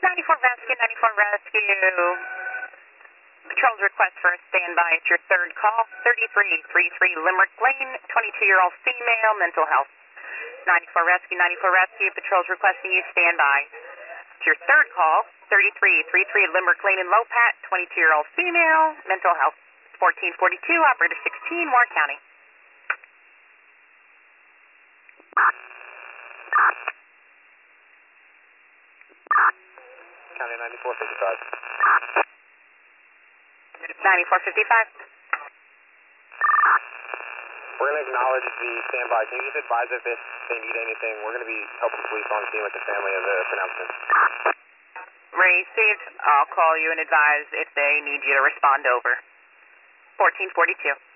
94 Rescue, 94 Rescue. Patrol's request for a standby at your third call. 3333 Limerick Lane, 22-year-old female, mental health. 94 Rescue, 94 Rescue. Patrol's requesting you standby. It's your third call. 3333 Limerick Lane in Lopat, 22-year-old female, mental health. 1442, operator 16, Warren County. County 9455. 9455. We're going to acknowledge the standby. Can you just advise if they need anything? We're going to be helping police on scene with the family of the pronouncement. Received. I'll call you and advise if they need you to respond over. 1442.